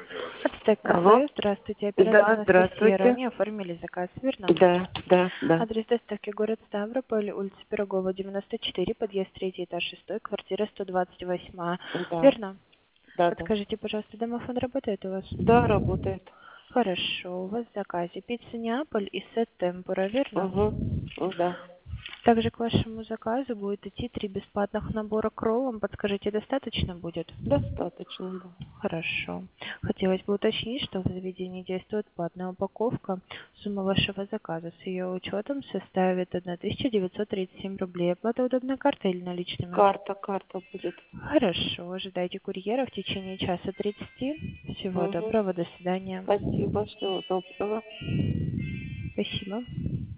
Ацтек Алло. кафе. Здравствуйте, оператор Да, Анастасия. здравствуйте. Ранее оформили заказ, верно? Да. Адрес доставки город Ставрополь, улица Пирогова, 94, подъезд 3, этаж 6, квартира 128. Да, Верно? да. Подскажите, пожалуйста, домофон работает у вас? Да, работает. Хорошо, у вас в заказе пицца Неаполь и сет темпура, верно? Угу. Да. Также к вашему заказу будет идти 3 бесплатных набора к роллам. Подскажите, достаточно будет? Достаточно, да. Хорошо. Хотелось бы уточнить, что в заведении действует платная упаковка. Сумма вашего заказа с ее учетом составит 1937 рублей. Оплата удобной картой или наличными? Карта будет. Хорошо. Ожидайте курьера в течение часа 30. Всего Угу. доброго. До свидания. Спасибо, всего доброго. Спасибо.